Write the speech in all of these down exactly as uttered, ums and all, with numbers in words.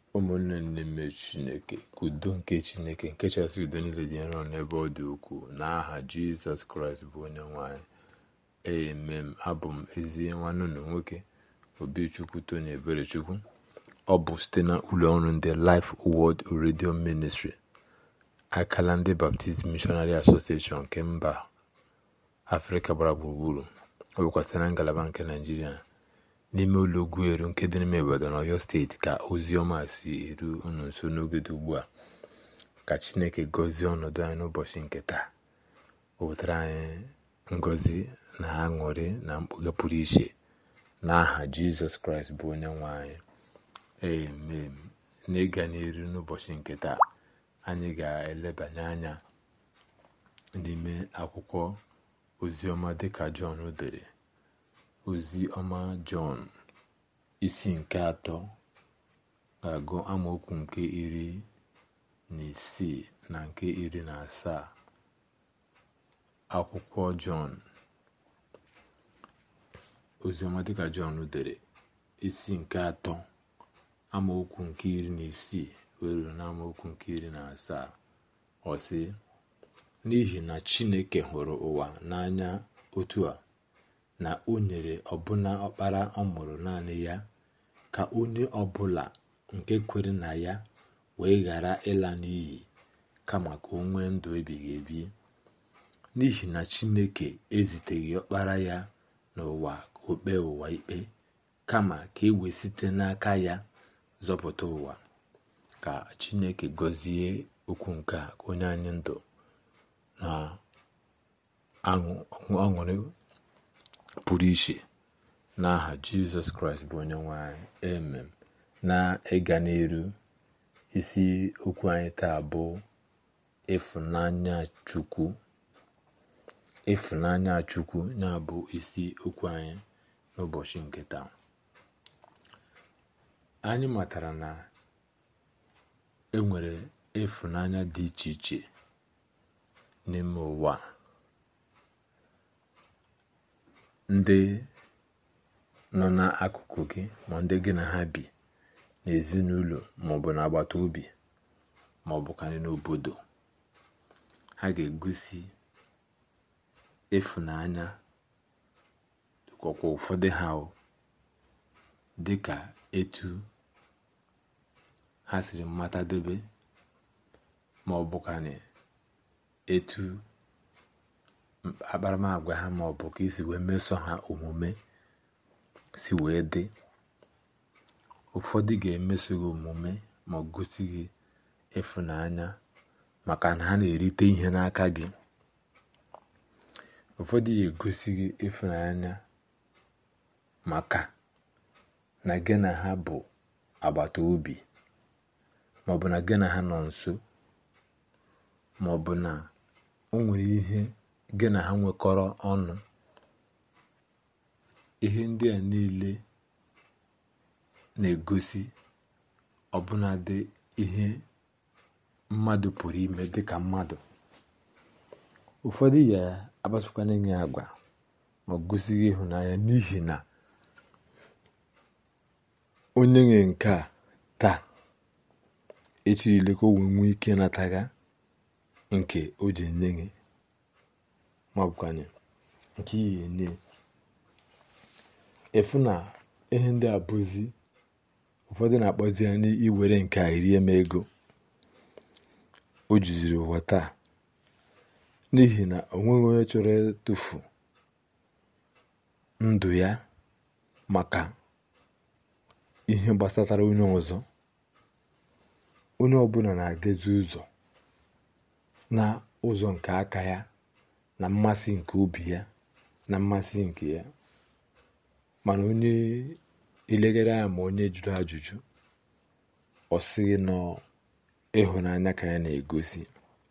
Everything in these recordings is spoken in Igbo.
ụmụnne n'ime Chineke, ka udo nke Chineke nke chasị udo niile dị nro n'ebe ọ dị ukwuu, n'aha Jizọs Kraịst bụ onye nwanyị. Amen. Abụ m ezi nwanne unu nwoke Obichukwu Tony Eberechukwu. Ọ bụ site na ụlọ ọrụ ndị Life Word Radio Ministry, akala ndị Baptist Missionary Association nke mba Afrịka gbara gburugburu. Ọ bụkwa site na ngalaba nke Naịjirịa, n'ime ụlọ Ugwueru nke dị n'ime Ibadan, Ọyọ steeti, ka ozi ọma si eru unu nso n'oge dị ugbu a. Ka Chineke gọzie ọnọdụ anyị n'ụbọchị nke taa, o wetara anyị ngọzi na aṅụrị na mkpughe pụrụ iche, n'aha Jizọs Kraịst bụ onye nwe anyị. Amen. N'ịga n'iru n'ụbọchị nke taa, anyị ga-elebanye anya n'ime akwụkwọ oziọma dịka Jọn dere. Ozi ọma Jọn isi nke atọ ga-agụ amaokwu nke iri na isii na nke iri na asaa. Akwụkwọ Jọn, ozi ọma dịka Jọn dere, isi nke atọ amaokwu nke iri na isii were na amaokwu nke iri na asaa. Ọ sị, n'ihi na Chineke hụrụ ụwa n'anya otu a, na o nyere ọbụna ọkpara ọ mụrụ naanị ya, ka onye ọbụla nke kwere na ya wee ghara ịla n'iyi, kama ka o nwee ndụ ebighị ebi. N'ihi na Chineke eziteghị ọkpara ya n'ụwa ka o kpee ụwa ikpe, kama ka e wee site n'aka ya zọpụta ụwa. Ka Chineke gọzie okwu nke a, ka onye anyị ndụ na aṅụrị pụrụ iche, n'aha Jizọs Kraịst bụ onye nwe anyị. Amen. Na ịga n'elu, isi okwu anyị taa bụ ịfụnanya Chukwu. Ịfụnanya Chukwu na-abụ isi okwu anyị n'ụbọchị nke taa. Anyị matara na enwere ịfụnanya dị iche iche n'ime ụwa. Ndị nọ n'akụkụ gị, ma ndị gị na ha bi n'ezinụlọ, maọbụ n'agbata obi, maọbụ ka n'obodo, ha ga-egosi ịfụnanya dịkwa ụfọdụ ha dịka etu ha siri mmatadebe, maọbụ ka etu akparamagwa ha, maọbụ ka isi wee meso ha omume si wee dị. Ụfọdụ ga-emeso gị omume ma gosi gị ịfụnanya maka na ha na-erite ihe n'aka gị. Ụfọdụ ga-egosi gị ịfụnanya maka na gị na ha bụ agbata obi, maọbụ na gị na ha nọ nso, maọbụ na o nwere ihe gị na ha nwekọrọ ọnụ. Ihe ndị a niile na-egosi ọbụnadị ihe mmadụ pụrụ ime dịka mmadụ. Ụfọdụ ya akpasụkwa n'enye agwa ma gosi gị ịhụnanya n'ihi na onye nwe nke a taa echirile ka o wee nwee ike nataga nke o ji nye gị, ma bụkwanye nke ihe nye. Efu na ihe ndị a bụzi ụfọdụ na-akpọzi ya n'iwere nke a rie m ego. O juziri ụwa taa n'ihi na o nweghị onye chọrọ ịtụfu ndụ ya maka ihe gbasatara onye ọzọ. Onye ọbụla na-agazi ụzọ na ụzọ nke aka ya, na mmasị nke obi ya, na mmasị nke ya. Mana onye ilegara ya, ma onye jụrụ ajụjụ, ọ sịghị nọ ịhụnanya ka ya na-egosi.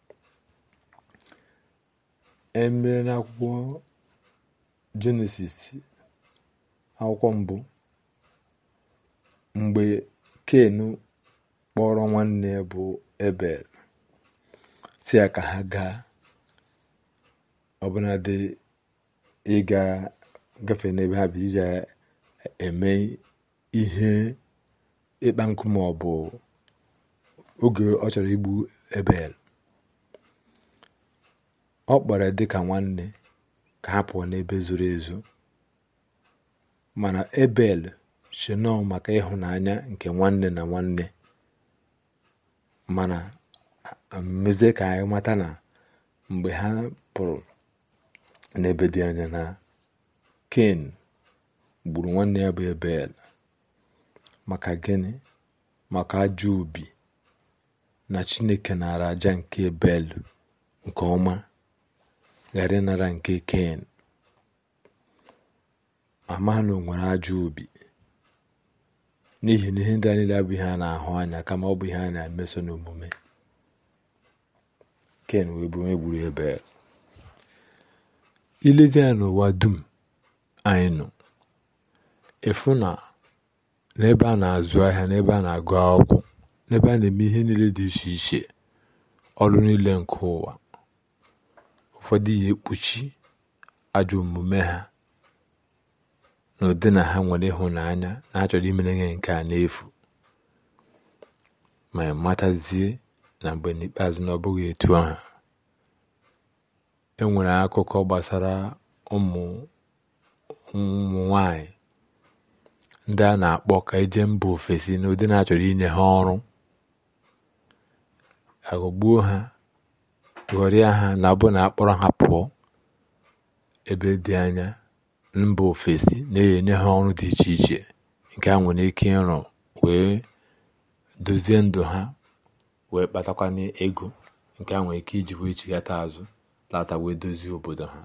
Emere n'akwụkwọ Jenesis, akwụkwọ mbụ, mgbe Ken kpọrọ nwanne ya bụ Ebel si ya ka ha gaa ọbụnadị ịga gafe n'ebe ha bụ iji eme ihe ịkpa nkụ, ma ọ bụ oge ọ chọrọ igbu Ebel, ọ kpọrọ dị ka nwanne ka ha pụọ n'ebe zoro ezo, mana Ebel si nọọ maka ịhụnanya nke nwanne na nwanne. Mana mezie ka anyị mata na mgbe ha pụrụ n'ebe dị anya na Ken gburu nwanne ya bụ Ebel. Maka gịnị? Maka ajọ obi na Chineke nara aja nke Ebel nke ọma, ghara ịnara nke Ken. Amaghị na o nwere ajọ obi, n'ihi na ihe ndị a niile abụ ihe a na-ahụ anya, kama ọ bụ ihe a na-emeso n'omume. Ken wee bụrụ onye gburu Ebel. Ilezi anya n'ụwa dum anyị nọ, efu na n'ebe a na-azụ ahịa, n'ebe a na-agụ akwụkwọ, n'ebe a na-eme ihe niile dị iche iche, ọrụ niile nke ụwa, ụfọdụ ihe ekpuchi ajọ omume ha n'ụdị na ha nwere ịhụnanya na achọrọ imere ihe nke a n'efu. Ma matazie na mgbe n'ikpeazụ na ọ bụghị etu ahụ. E nwere akụkọ gbasara ụmụ ụmụ nwanyị ndị a na-akpọ ka eje mba ofesi n'ụdị na-achọrọ inye ha ọrụ, aghọgbuo ha, ghọrịa ha na bụ na akpọrọ ha pụọ ebe dị anya mba ofesi, na-enye ha ọrụ dị iche iche nke ha nwere ike ịrụ wee dozie ndụ ha, wee kpatakwa ego nke ha nwere ike iji wee chighata azụ lata wee dozie obodo ha.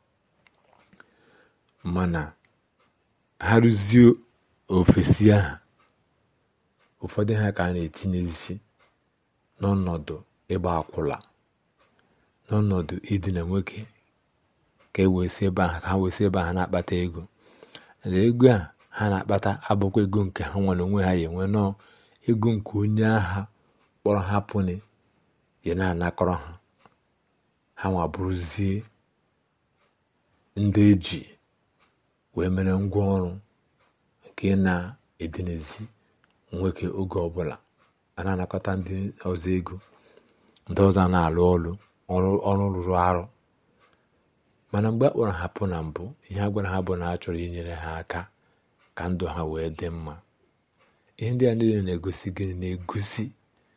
Mana ha rụzie ofesi ahụ, ụfọdụ ha ka a na-etinye isi n'ọnọdụ ịgba akwụla, n'ọnọdụ idina nwoke, ka e wee si ebe ahụ ka ha wee si ebe ahụ na-akpata ego. Na ego a ha na-akpata abụkwa ego nke ha nwere onwe ha ya enwe, nọọ ego nke onye agha kpọrọ ha pụni ya na-anakọrọ ha. Ha nwa bụrụzie ndị eji wee mere ngwa ọrụ nke na-edinezi nwoke oge ọbụla a na-anakọta ndị ọzọ ego, ndị ọzọ na-alụ ọrụ ọrụ rụrụ arụ. Mana mgbe a kpọrọ ha pụ na mbụ, ihe a gwara ha bụ na a chọrọ inyere ha aka ka ndụ ha wee dị mma. Ihe ndị a niile na-egosi gịnị? Na-egosi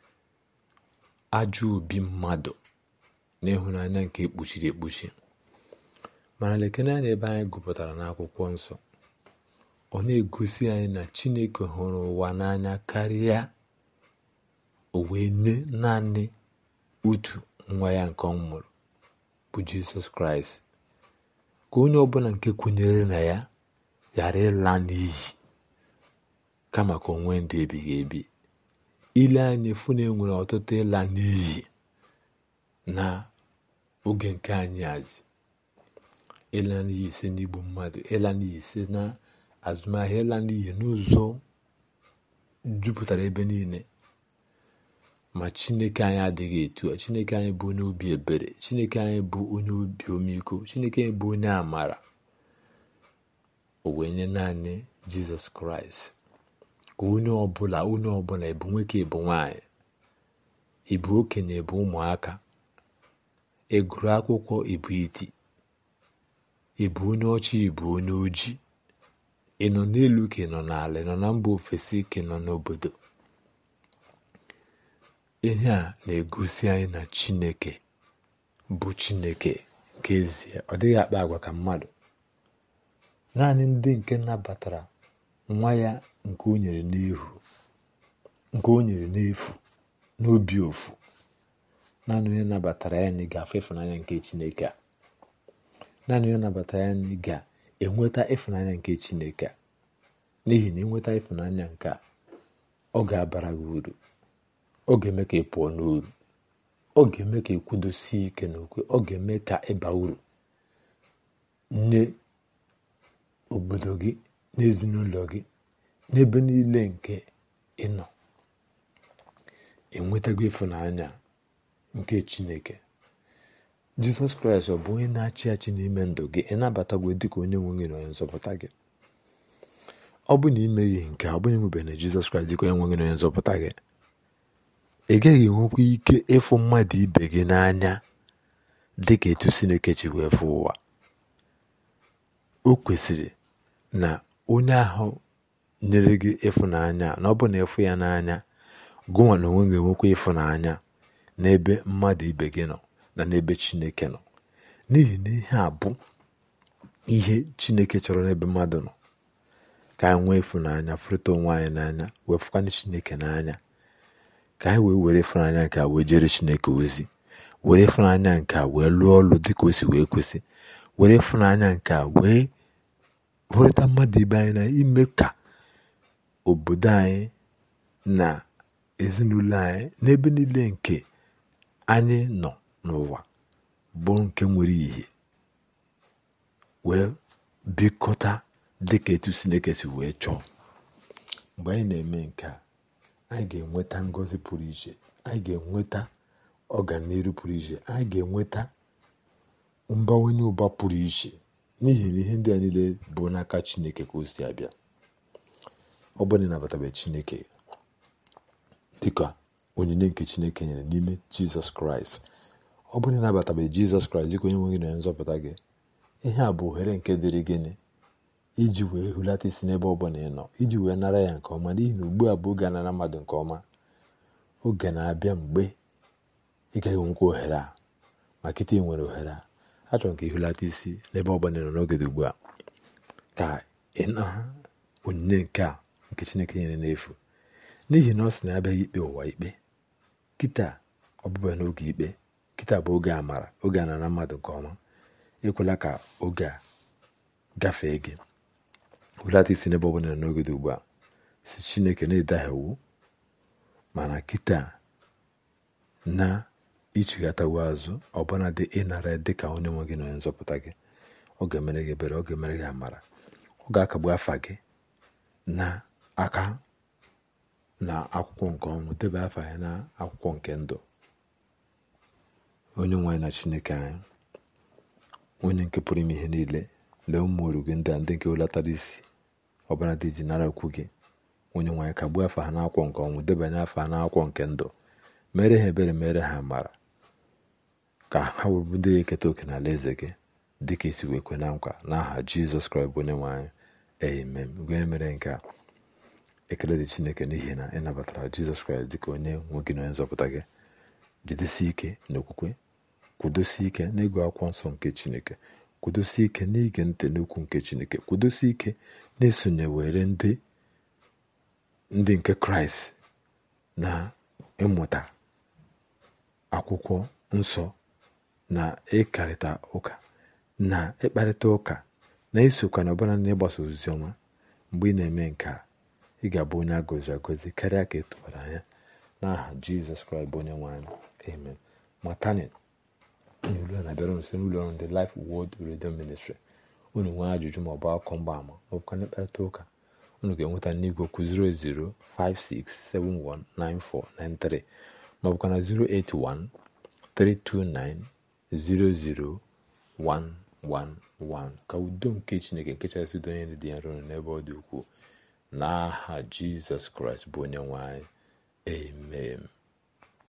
ajọ obi mmadụ na ịhụnanya nke ekpuchiri ekpuchi. Mana lekene anya ebe anyị gụpụtara n'akwụkwọ nsọ, ọ na-egosi anyị na Chineke hụrụ ụwa n'anya karịa, o wee nye naanị otu nwa ya nke ọ mụrụ bụ Jizọs Kraịst, ka onye ọbụla nke kwenyere na ya ghara ịla n'iyi, kama ka o nwee ndụ ebighị ebi. Ile anya efu na enwere ọtụtụ ịla n'iyi na oge nke anyị azị. Ịla n'iyi ise n'igbu mmadụ, ịla n'iyi ise na azụmahịa, ịla n'iyi n'ụzọ jupụtara ebe niile. Ma Chineke anyị adịghị etu a. Chineke anyị bụ onye obi ebere, Chineke anyị bụ onye obi ọmịiko, Chineke anyị bụ onye amara. O wee nye naanị Jizọs Kraịst ka onye ọbụla onye ọbụla, ịbụ nwoke ịbụ nwaanyị, ịbụ okenye ịbụ ụmụaka, ịgụrụ akwụkwọ ịbụ iti, ịbụ onye ọcha ịbụ onye ojii, ị nọ n'elu ka ị nọ n'ala, ị nọ na mba ofesi ka ị nọ n'obodo. Ihe a na-egosi anyị na Chineke bụ Chineke nke ezie. Ọ dịghị akpa agwa ka mmadụ. Naanị ndị nke nabatara nwa ya nke o nyere n'ihu, nke o nyere n'efu, n'obi ofu, naanị onye nabatara ya na ị ga-afụ ịfụnanya nke Chineke a. Naanị onye nabatara ya na ị ga-enweta ịfụnanya nke Chineke a. N'ihi na ịnweta ịfụnanya nke a, ọ ga-abara gị uru, ọ ga-eme ka ị pụọ n'uru, ọ ga-eme ka ị kwudosie ike n'okwe, ọ ga-eme ka ịba uru nye obodo gị, n'ezinụlọ gị, n'ebe niile nke ị nọ. Enwetago ịfụnanya nke Chineke. Jizọs Kraịst ọ bụ onye na-achị achị n'ime ndụ gị? Ị nabatagwo dịka onye nwe gị na onye nzọpụta gị? Ọ bụ na imeghị nke a, ọ bụ na ịnwebeghị Jizọs Kraịst dịka onye nwe gị na onye nzọpụta gị, ị gaghị enwekwa ike ịfụ mmadụ ibe gị n'anya dị ka etu Chineke ji wee fụ ụwa. O kwesịrị na onye ahụ nyere gị ịfụnanya, na ọ bụ na ịfụ ya n'anya, gụnwa na onwe ga-enwekwa ịfụnanya n'ebe mmadụ ibe gị nọ na n'ebe Chineke nọ. N'ihi na ihe a bụ ihe Chineke chọrọ n'ebe mmadụ nọ, ka anyị nwee ịfụnanya, fụrịta onwe anyị n'anya, wee fụkwana Chineke n'anya, ka anyị wee were ịfụnanya nke a wee jere Chineke ozi, were ịfụnanya nke a wee lụọ ọlụ dịka o si wee kwesị, were ịfụnanya nke a wee hụrịta mmadụ ibe anyị na ime ka obodo anyị na ezinụlọ anyị n'ebe niile nke anyị nọ n'ụwa bụ nke nwere ihe, wee bikọta dịka etu Chineke si wee chọọ. Mgbe anyị na-eme nke a, anyị ga-enweta ngọzi pụrụ iche, anyị ga-enweta ọganiru pụrụ iche, anyị ga-enweta mbawanye ụba pụrụ iche, n'ihi na ihe ndị a niile bụ n'aka Chineke ka o si abịa. Ọ bụrụ na ịnabatabeghị Chineke dịka onyinye nke Chineke nyere n'ime Jizọs Kraịst, ọ bụrụ na ịnabatabeghị Jizọs Kraịst dịka onye nwe gị na onye nzọpụta gị, ihe a bụ ohere nke dịrị gịnị iji wee hụlata isi n'ebe ọ bụla ị nọ, iji wee nara ya nke ọma, n'ihi na ugbu a bụ oge a nara mmadụ nke ọma. Oge na-abịa mgbe ị gaghị enwekwa ohere a, ma kịta ị nwere ohere a. Achọrọ ka ị hụlata isi n'ebe ọ bụla ị nọ n'oge dị ugbu a, ka ị na onyinye nke a nke Chineke nyere n'efu, n'ihi na ọ sị na ya abịaghị ikpe ụwa ikpe. Kịta ọ bụbụ n'oge ikpe, kịta bụ oge amara, oge a nara mmadụ nke ọma. Ekwela ka oge a gafee gị. Hụlata isi n'ebe ọ bụla n'oge dị ugbu a, si Chineke na-edahiewu, mana kịta na ichighatawu azụ, ọbụna dị ịnara dị ka onye nwe gị na onye nzọpụta gị. Ọ ga-emere gị ebere, ọ ga-emere gị amara, ọ ga-akagbu afa gị na aka na akwụkwọ nke ọnwụ, debe afa ya na akwụkwọ nke ndụ. Onye nwe anyị na Chineke anyị, onye nke pụrụ ime ihe niile, lee ụmụ oru gị ndị a, ndị nke welatara isi ọbụla dị ji nara okwu gị. Onye nwe anyị, kagbuo afa ha n'akwụkwọ nke ọnwụ, debanye afa ha n'akwụkwọ nke ndụ. Mere ha ebere, mere ha amara, ka ha wụrụ ndị eketa oke n'ala eze gị dịka isi wee kwe na nkwa, n'aha Jizọs Kraịst bụ onye nwe anyị. Amen. Gwenye mere nke a, ekele dị Chineke n'ihi na ị nabatara Jizọs Kraịst dịka onye nwe gị na onye nzọpụta gị. Jidesi ike n'okwukwe, kwudosi ike n'ịgụ akwụkwọ nsọ nke Chineke, kwudosi ike n'ige ntị n'okwu nke Chineke, kwudosi ike n'isonye were ndị ndị nke Kraịst na ịmụta akwụkwọ nsọ, na ịkarịta ụka, na ịkparịta ụka, na isokwa na ọbụla na ịgbasa ozizi ọma. Mgbe ị na-eme nke a, ị ga-abụ onye a gọziri agọzi karịa ka ị tụwara anya, n'aha Jizọs Kraịst bụ onye nwe anyị. Amen. Matani n'ụlọ na-abịara unu site n'ụlọ ọrụ ndị Life Word Radio Ministry. Unu nwee ajụjụ ma ọ bụ akụkọ mgbaama, ma ọ bụkwa n'ịkparịta ụka, unu ga-enweta n'igwe okwu zero eight zero five six seven one nine four nine three, ma ọ bụkwa na zero eight one three two nine zero zero one one one. Ka udo nke Chineke nke kachasị udo onye dị nro n'ebe ọ dị ukwuu, n'aha Jizọs Kraịst bụ onye nwe anyị. Amen.